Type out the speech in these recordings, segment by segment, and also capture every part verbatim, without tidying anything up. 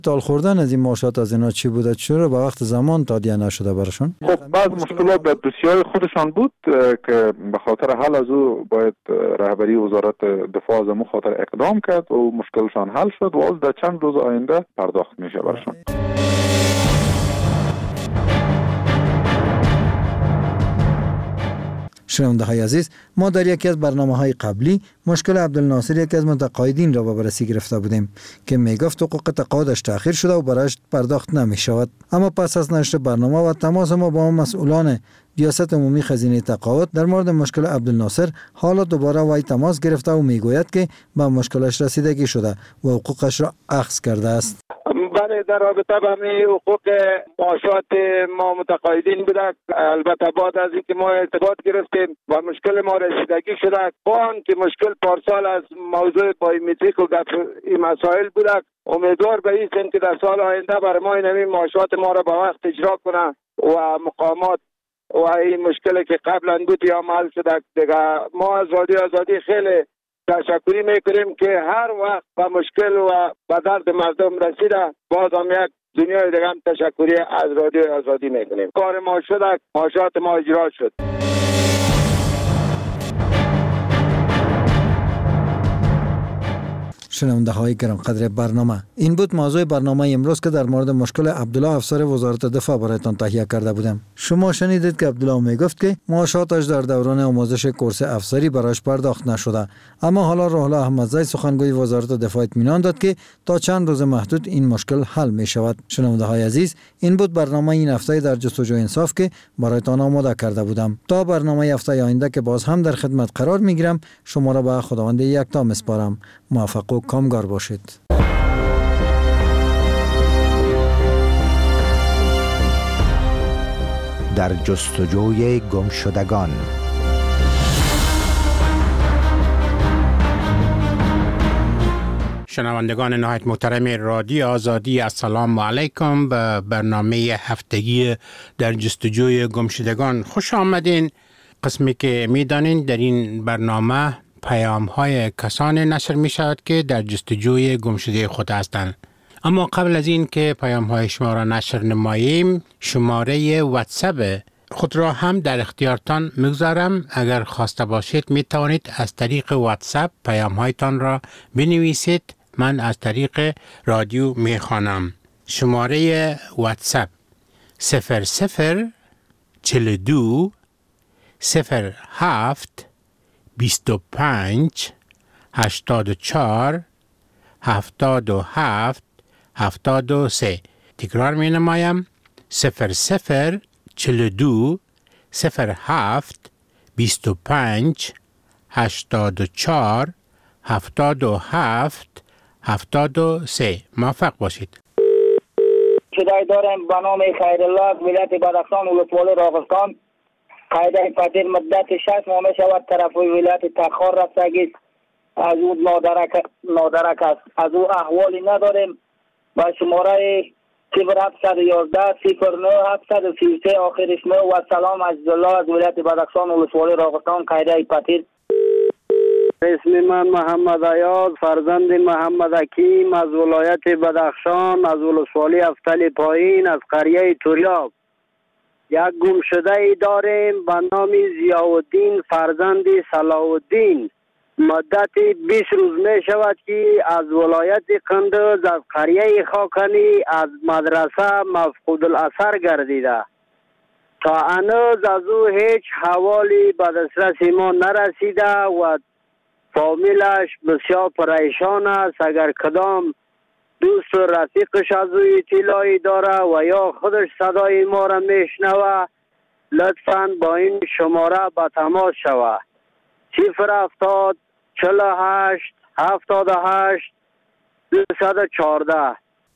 تال خوردن از این معاشات از اینا چی بوده؟ چرا به وقت زمان تادیه نشده برشون؟ خب بعض مشکلات در دوسیه‌های خودشان بود که به خاطر حل از او باید رهبری وزارت دفاع از مو خاطر اقدام کرد و مشکلشان حل شد و از در چند روز آینده پرداخت میشه برشون. شنونده های عزیز، ما در یکی از برنامه های قبلی مشکل عبدالناصر یکی از متقاعدین را به بررسی گرفته بودیم که میگفت حقوق تقاعدش تأخیر شده و برایش پرداخت نمی شود. اما پس از نشر برنامه و تماس ما با مسئولان ریاست عمومی خزینه تقاعد در مورد مشکل عبدالناصر، حالا دوباره وی تماس گرفته و میگوید که به مشکلش رسیدگی شده و حقوقش را اخذ کرده است. بله، در رابطه با می حقوق معاشات ما متقاعدین بوده. البته بعد از اینکه ما ارتباط گرفتیم و مشکل ما رسیدگی شده، آن که مشکل پارسال از موضوع بایومتریک و این مسائل بوده، امیدوار به این سن که در سال آینده برای ما این معاشات ما را به وقت اجرا کنه و مقامات و این مشکلی که قبلا بود یا حل شده. دیگه ما از رادیو آزادی خیلی تشکری میکنیم که هر وقت به مشکل و به درد مردم رسیده، باز هم یک دنیای دیگه هم تشکری از رادیو آزادی میکنیم. کار ما شده، معاشات ما اجرا شد. شنونده های گرم قدر برنامه، این بود موضوع برنامه امروز که در مورد مشکل عبدالله افسر وزارت دفاع برایتان تهیه کرده بودم. شما شنیدید که عبدالله میگفت که معاشاتش در دوران آموزش کورس افسری برایش پرداخت نشده، اما حالا روح الله احمدزی سخنگوی وزارت دفاع اطمینان داد که تا چند روز محدود این مشکل حل می شود. شنونده های عزیز، این بود برنامه این هفته در جستجوی انصاف که برایتان آماده کرده بودم. تا برنامه هفته آینده که باز هم در خدمت قرار می گیرم، شما را به خداوند یکتا میسپارم. موفق و کامگار باشید. در جستجوی گمشدگان. شنوندگان نهایت محترم رادیو آزادی، السلام علیکم. به برنامه هفتگی در جستجوی گمشدگان خوش آمدین. قسمی که میدانین در این برنامه پیام های کسانی نشر می شود که در جستجوی گمشده خود هستند. اما قبل از این که پیام های شما را نشر نماییم، شماره واتساپ خود را هم در اختیارتان میگذارم. اگر خواسته باشید می توانید از طریق واتساپ پیام هایتان را بنویسید، من از طریق رادیو می خوانم. شماره واتساپ صفر صفر چهل و دو صفر هفت بیست و پنج هشتاد و چهار هفتاد و هفت هفتاد و سه. تکرار می نمایم: صفر صفر چهل و دو صفر هفت بیست و پنج هشتاد و چهار هفتاد و هفت هفتاد و سه. موفق باشید. صدای دارم به نام خیرالله، ولایت بدخشان، ولسوالی راغستان. قاعده پذیر مدت شش ماه می شود طرف ولایت تخار رفتگی از او نادرک نادرک است. از او احوالی نداریم. با شماره صفر هفت یک یک صفر نه هفت سه سه آخرش نه. و سلام از الله از ولایت بدخشان، ولسوالی راغستان. قاعده پذیر. اسم من محمد عیاض، فرزند محمد حکیم، از ولایت بدخشان، از ولسوالی افتل پایین، از قریه توریاب. یک گمشده ای داریم به نام ضیاءالدین فرزند صلاح الدین. مدت بیست روز می شود که از ولایت قندوز، از قریه خاکنی، از مدرسه مفقود الاثر گردیده. تا هنوز از او هیچ حوالی به دسترس ما نرسیده و فامیلش بسیار پریشان است. اگر کدام دوست و رفیقش از او اطلاعی داره و یا خودش صدای ما را میشنوه، لطفاً با این شماره به تماس شوه: صفر هفتاد چهل و هشت هفتاد و هشت دویست و چهارده.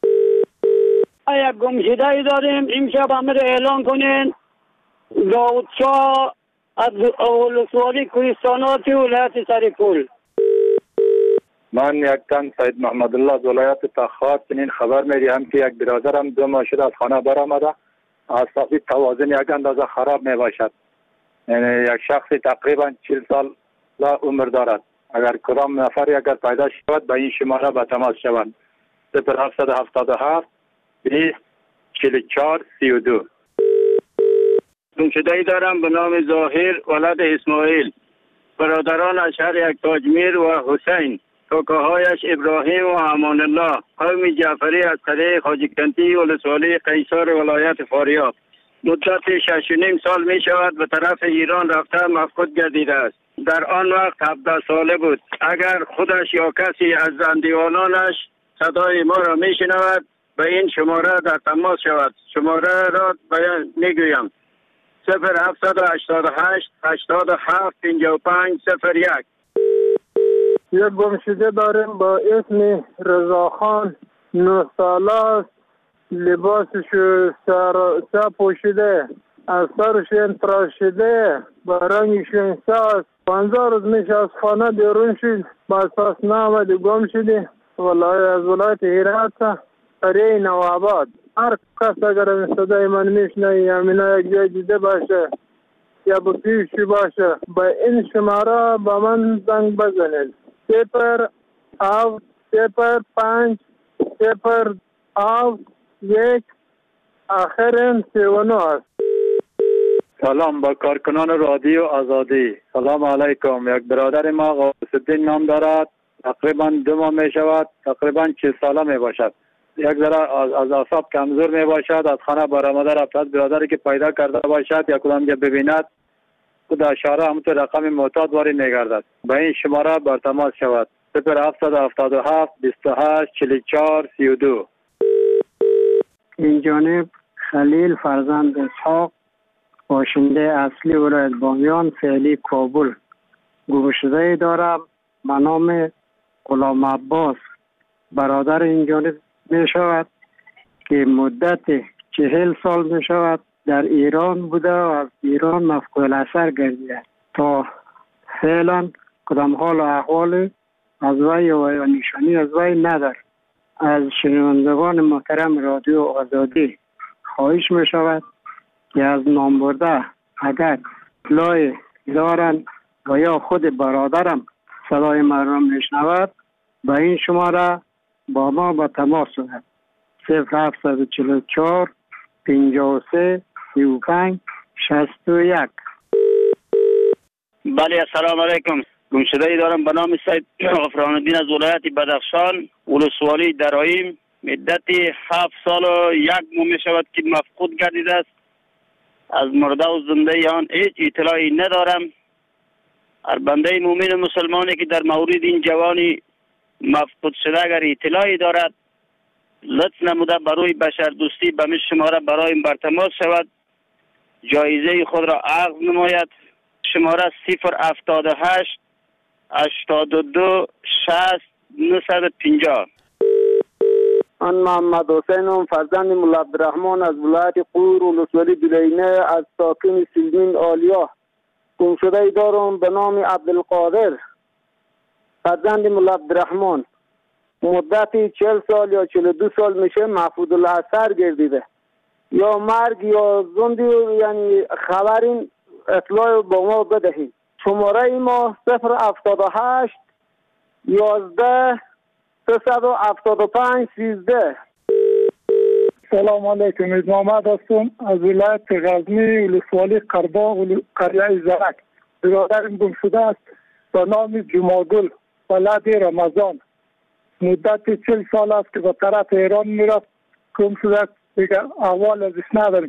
یک گمشده ای داریم، امشب امر اعلان کنین. داود شاه از ولسوالی کوهستانات ولایت سرپول. من یک تن سید محمد الله از ولایت تخار چنین خبر می‌دهم که یک برادرم دو ماه شده از خانه برآمده، اعصاب توازن یک اندازه خراب میباشد. یعنی یک شخص تقریبا چهل سال عمر دارد. اگر کدام نفر اگر پیدا شود به این شماره به تماس شوند. صفر هفتصد و هفتاد و هفت بیست چهل و چهار سی و دو. گمشده‌ای دارم به نام ظاهر ولد اسماعیل. برادرانش هر یک تاجمیر و حسین، کاکاهایش ابراهیم و امان الله، قوم جعفری از قریه خواجه‌کنتی ولسوالی قیصر ولایت فاریاب. مدت شش و نیم سال می شود به طرف ایران رفته مفقود گردیده است. در آن وقت هفده ساله بود. اگر خودش یا کسی از زندیوانانش صدای ما را می شنود به این شماره در تماس شود. شماره را بیان می گویم: صفر هفتصد و هشتاد و هشت هشتاد و هفت پنجاه و پنج صفر یک. یک گمشده داریم با اسم رضاخان، نه ساله است. لباسش سر سر پوشیده، از سرش تراشیده، با رنگش ساست. پانزده روز میشه از خانه بیرون شد، با اساس نامده گم شده. ولایت از ولایت هرات قریه نوآباد. هر کس اگر این صدای من میشنه یا من یک جای دیده باشه یا با پیشی باشه با این شماره با من زنگ بزنید: صفر هفت صفر پنج صفر هفت یک آخرین سی و نه است. سلام با کارکنان رادیو آزادی. سلام علیکم. یک برادر ما غوث الدین نام دارد. تقریبا دو ماه می شود، تقریبا چه ساله می باشد. یک ذره از, از اعصاب کمزور می باشد. از خانه برآمده رفته. برادری که پیدا کرده باشد یا کدام جا ببیند خود اشاره همونطور رقم معتاد واری می گردد. به این شماره بر تماس شود: صفر هفتصد و هفتاد و هفت بیست و هشت چهل و چهار سی و دو. این جانب خلیل فرزند اسحاق، باشنده اصلی ولایت بامیان، فعلی کابل. گمشده‌ای دارم به نام غلام عباس. برادر این جانب می شود که مدت چهل سال می شود در ایران بوده و از ایران مفقود الاثر گردیده. تا فعلا کدام حال و احوال از وی و نشانی از وی ندارد. از شنوندگان محترم رادیو آزادی خواهش می شود که از نامبرده اگر اطلاعی دارند و یا خود برادرم صدای من را می شنود به این شماره با ما به تماس شود: صفر هفتصد و چهل و چهار پنجاه و سه سی و پنج شصت و یک. بله، السلام علیکم. گمشده‌ای دارم به نام سید غفران الدین از ولایت بدخشان، ولسوالی درایم. مدت هفت سال و یک ماه می شود که مفقود گردیده است. از مرده و زنده آن هیچ اطلاعی ندارم. هر بنده مومن مسلمانی که در مورد این جوانی مفقود شده اگر اطلاعی دارد لطف نموده برای بشر دوستی به می شماره برای بر تماس شود، جایزه خود را عرض نماید. شماره صفر هفتاد و هشت هشتاد و دو شصت نهصد و پنجاه. من محمد حسینم، فرزند مولا عبدالرحمن از ولایت قور ولسوالی بلینه، از ساکن سلمین آلیا. گمشده‌ای دارم به نام عبدالقادر، فرزند مولا عبدالرحمن. مدت چهل سال یا چهل و دو سال میشه مفقود الاثر گردیده. یا مرگ یا زندی، یعنی خبرین اطلاع با ما بدهید. شماره ما صفر هفتاد و هشت یازده سیصد و هفتاد و پنج سیزده. سلام علیکم. از محمد هستم از ولایت غزنی ولسوالی قرباغ قریه زرک. برادرم گم شده است به نام جمعگل ولد رمضان. مدت چل سال است که به طرف ایران میرفت. گم شده است، دیگه احوال ازش نداریم.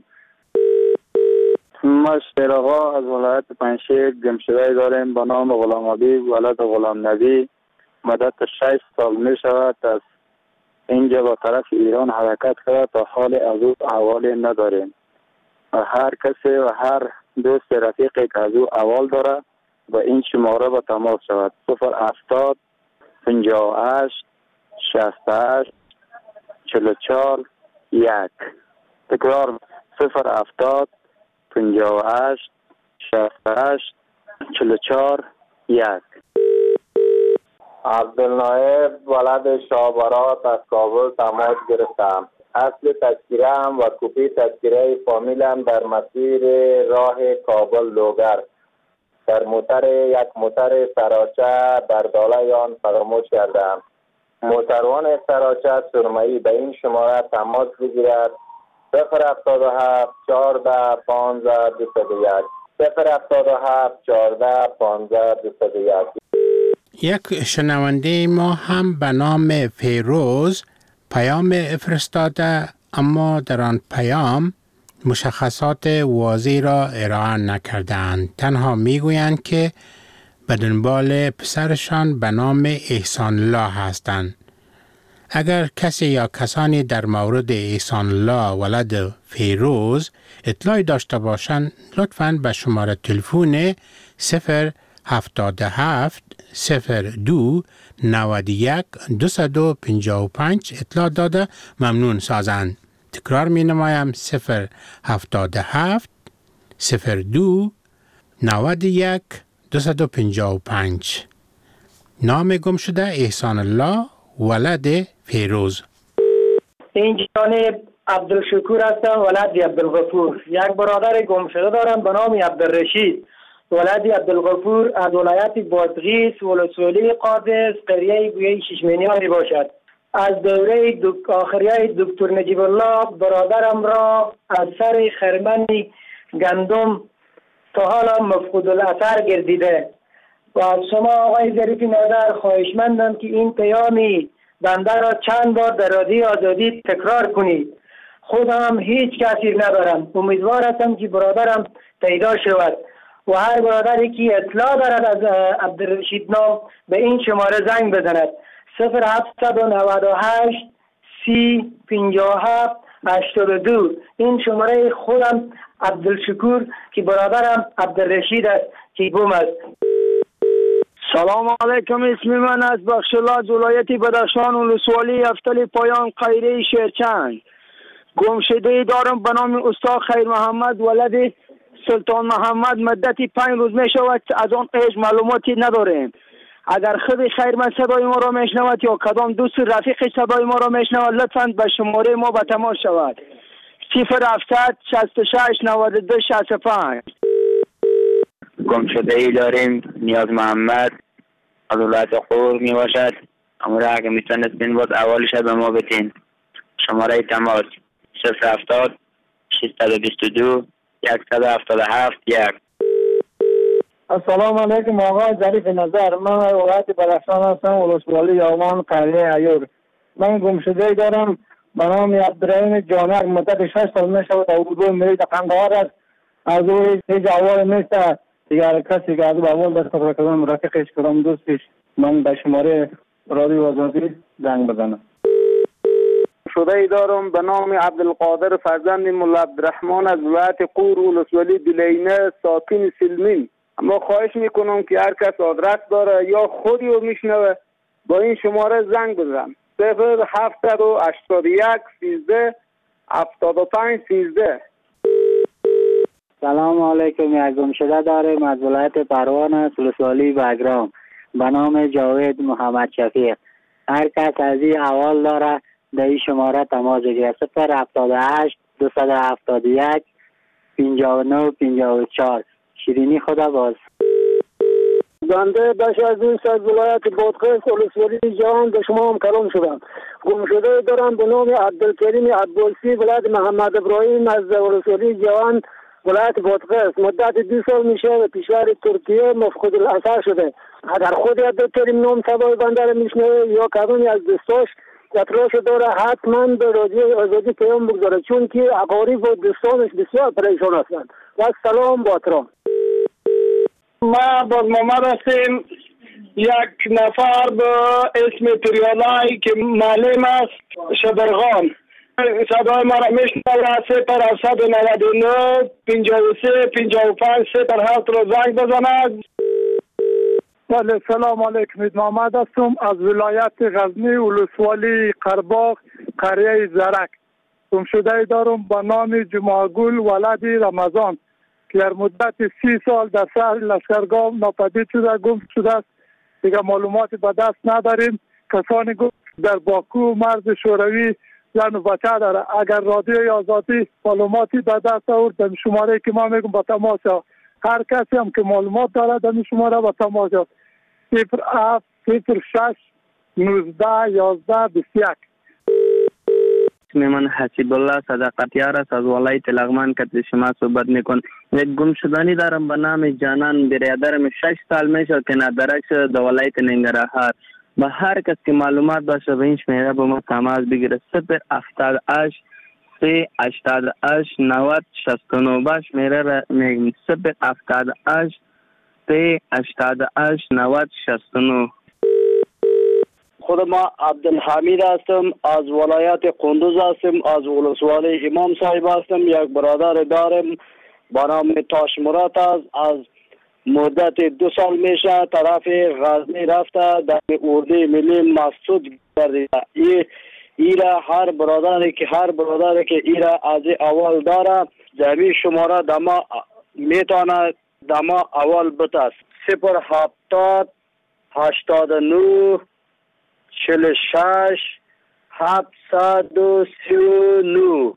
ما شیراغا از ولایت پنشیر گمشده‌ای داریم به نام غلام حبیب ولد غلام نبی. مدت شش سال می شود از اینجا با طرف ایران حرکت کرده. تا حال از او احوالی نداریم. و هر کسی و هر دوست رفیقی که از او احوال داره با این شماره با تماس شود: صفر هفتاد پنجاه و هشت شصت و هشت چهل و چهار یک. تکرار: صفر هفتاد پنجاه و هشت شصت و هشت چهل و چهار یک. عبدالنایب ولد شابرات از کابل تماس گرفتم. اصل تذکیره هم و کپی تذکیره فامیلم در مسیر راه کابل لوگر در موتر یک موتر سراچه در داله آن فراموش کردم. موتروان سراچه سرمایی به این شماره تماس بگیرد صفر هفتاد و هفت چهارده پانزده دویست و یک صفر هفتاد و هفت چهارده پانزده دویست و یک. یک شنونده ما هم به نام فیروز پیام فرستاده، اما در آن پیام مشخصات واضحی را ارائه نکردند. تنها میگویند که به دنبال پسرشان به نام احسان الله هستند. اگر کسی یا کسانی در مورد احسان الله ولد فیروز اطلاعی داشته باشند، لطفاً به شماره تلفن صفر هفتاد و هفت صفر دو نود و یک دویست و پنجاه و پنج اطلاع داده ممنون سازند. تکرار می نمایم صفر هفتاد و هفت صفر دو نود و یک دویست و پنجاه و پنج. نام گم شده احسان الله ولد فیروز. این جانب عبدالشکور هستم ولد عبدالغفور. یک برادر گم شده دارم به نام عبدالرشید ولد عبدالغفور از ولایت بادغیس ولسوالی قادس قریه گویه ششمینیان باشد. از دوره دک... آخریه دکتر نجیب الله برادرم را از سر خرمن گندم تا حالا مفقود الاثر گردیده و از شما آقای ظریف نظر خواهشمندم که این پیامی بنده را چند بار در رادیو آزادی تکرار کنید. خودم هیچ کسی ندارم. امیدوار هستم که برادرم پیدا شود و هر برادری که اطلاع دارد از عبدالرشید نام به این شماره زنگ بزند صفر هفت نود و هشت سی پنجاه و هفت هشتاد و دو. این شماره خودم عبدالشکور که برادرم عبدالرشید است که گم است. سلام علیکم، اسم من از بخشالله از ولایت بدخشان ولسوالی افتل پایان قیره شیرچند. گمشده دارم به نام استاد خیر محمد ولد سلطان محمد. مدتی پنج روز می شود از آن قیش معلوماتی نداریم. اگر خود خیر من صدای ما را میشنود یا کدام دوست رفیق صدای ما را میشنود لطفاً به شماره ما به تماس شود صفر هفتصد شصت و شش نود و دو شصت و پنج. گمشده ای داریم نیاز محمد از ولایت خور می باشد. امور اگه میتونستین باز اولش به ما بتین. شماره تماس صفر هفتاد ششصد و بیست و دو صد و هفتاد و هفت یک. السلام علیکم آقای ظریف نظر. من ولایت بدخشان هستم ولسوالی یومان قریه ایور. من گمشده دارم به نام عبدالرحیم جانک. مدت شش سال می شود اردو میرید قنقار است. از او هیچ اول نیست. دیگر کسی که از او اول دست خبر کردم رفیقش کردم دوستش. من به شماره رادیو آزادی زنگ بزنم. شده ای دارم به نام عبدالقادر فرزند مولا عبدالرحمن از ولایت قور ولسوالی دلینه ساکن سلمین. اما خواهش میکنم که هر کس آدرس داره یا خودی رو میشنوه با این شماره زنگ بزن صفر هفتصد و هشتاد و یک سیزده هفتاد و پنج سیزده. سلام علیکم. یک گمشده داریم از ولایت پروان است ولسوالی بگرام به نام جاوید محمد شفیق. هر کس از این احوال داره در این شماره تماس بگیرد صفر هفتاد و هشت دویست و هفتاد و یک پنجاه و نه پنجاه و چهار. شیرینی خدا باز. بنده بخش از دوست از ولایت بادغیس ولسوالی جهان به شما هم کلام شدم. گمشده دارم به نام عبدالکریم عبدالسی ولایت محمد ابراهیم از ولسوالی جهان ولایت بادغیس. مدت دو سال میشه و کشور ترکیه مفقود الاثر شده. اگر خود عبدالکریم نام صدای بنده را میشنوه یا کدومی از دوستاش اطلاعش داره حتما به رادیو آزادی پیام بگذاره چون که اقارب و دوستانش بسیار پریشان هستند. و سلام با احترام. ما باز محمد هستیم. یک نفر به اسم تریالای که معلم است شبرغان صدای ما را میشنوه صفر هفتصد و نود و نه پنجاه و سه پنجاه و پنج صفر هفت را زنگ بزند. بله سلام علیکم. محمد هستم از ولایت غزنی ولسوالی قرباغ قریه زرک. گمشده دارم به نام جمعگل ولد رمضان که در مدت سی سال در شهر لشکرگاه ناپدید شده گم شده است. دیگه معلوماتی به دست نداریم. کسانی گم در باکو و مرز شوروی زن و بچه داره. اگر رادیوی آزادی معلوماتی به دست آورد در شماره که ما میگم با تماس ها. هر کسی هم که معلومات داره در شماره با تماس ها. صفر هفت صفر شش نوزده یازده بیست و یک. اسم من حسیب الله صداقتیار است، از ولایت لغمان که شما صحبت میکن. یک گمشدنی دارم به نام جانان، برادرم شش سال میشه که ندرک شده در ولایت ننگرهار. به هر کس که معلومات باشه به این شمیره به ما تماس بگیره. صفر هفتاد و هشت سه هشتاد و هشت نود شصت و نه. با شمیره را میگم صفر هفتاد و هشت سه هشتاد و هشت نود شصت و نه. خود ما عبدالحمید هستم، از ولایت قندوز هستم، از ولسوالی امام صاحب هستم. یک برادر دارم با نام تاش مراد است، از مدت دو سال میشه طرف غزنی رفته، در اردوی ملی مسعود گردیده. ای ایرا هر برادری که هر برادری که ایرا از اول داره جمعی شماره دما میتونه دما اول بتاست. صفر هفتاد هشتاد و نه چهل و شش هفتصد و سی و نه.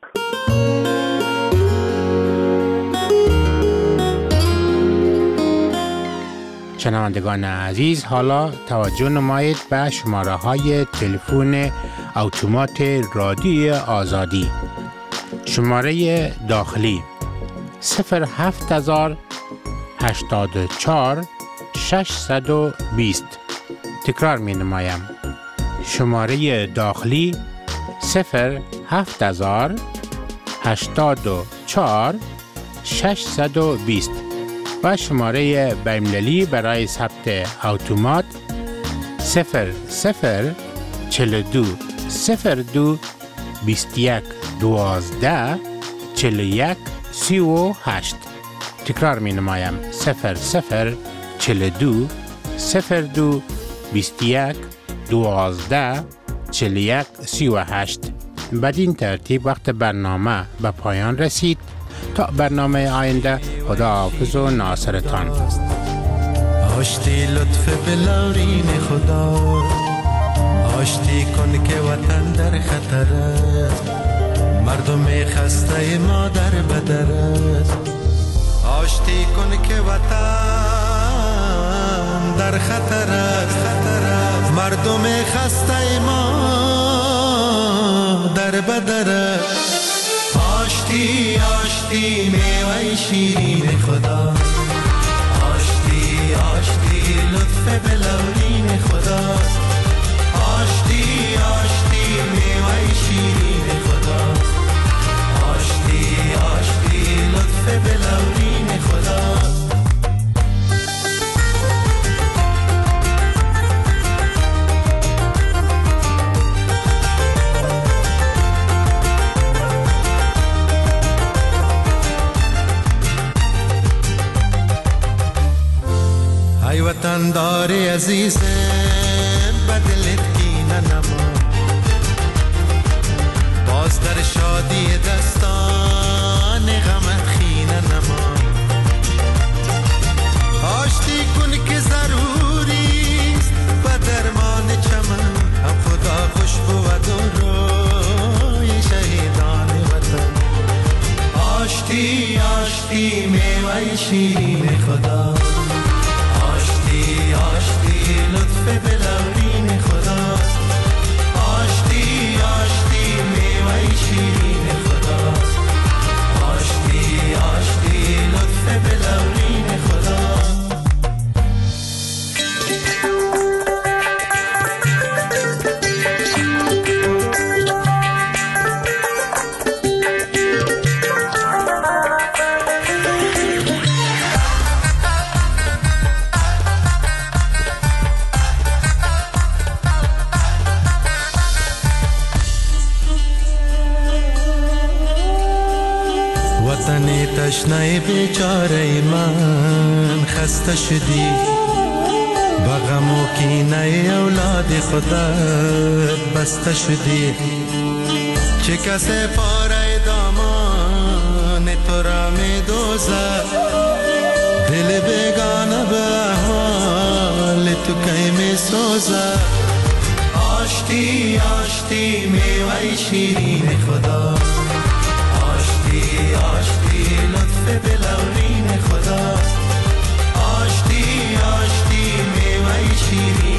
شنوندگان عزیز، حالا توجه نمایید به شماره های تلفن اتومات رادیوی آزادی. شماره داخلی صفر هفت هزار هشتاد و چهار ششصد و بیست. تکرار می نمایم. شماره داخلی صفر هفت هزار هشتاد و چهار ششصد و بیست و شماره بین‌المللی برای ثبت اتومات صفر صفر چهل و دو صفر دو بیست و یک دوازده چهل و یک سی و هشت. تکرار می نمایم. صفر صفر چهل و دو صفر دو بیست و یک دوازده چهل و یک سی و هشت. بدین ترتیب وقت برنامه به پایان رسید. تا برنامه آینده، خدا حافظ و ناصرتان. آشتی لطف بلورین خدا، آشتی کن که وطن در خطر است، مردم خسته ما در بدر است. آشتی کن که وطن در خطر است، مردم خسته ما در بدر است. آشتی آشتی میوه شیرین خدا، آشتی آشتی لطف بلورین خدا، آشتی آشتی میوه شیرین خدا، آشتی آشتی لطف بلورین خدا. ای وطن داری عزیزم بدلت کینه نما، باز در شادی دستان غمت خینه نما. آشتی کن که ضروریست و درمان چمن، هم خدا خوش بود و روی شهیدان وطن. آشتی آشتی میوه شیرین خدا، آشتی لطف بلورین خدا، آشتی آشتی میوه شیرین خدا، آشتی آشتی لطف بلورین خدا. تشنه بیچاره من خسته شدی، با غم و کینه اولاد خودت بسته شدی. چه کسی پاره دامان تو را می دوزد، دل بیگانه به احوال تو کی می سوزد. آشتی آشتی میوه شیرین خدا، آشتی آشتی لطف بلورین خدا، آشتی آشتی میوه شیرین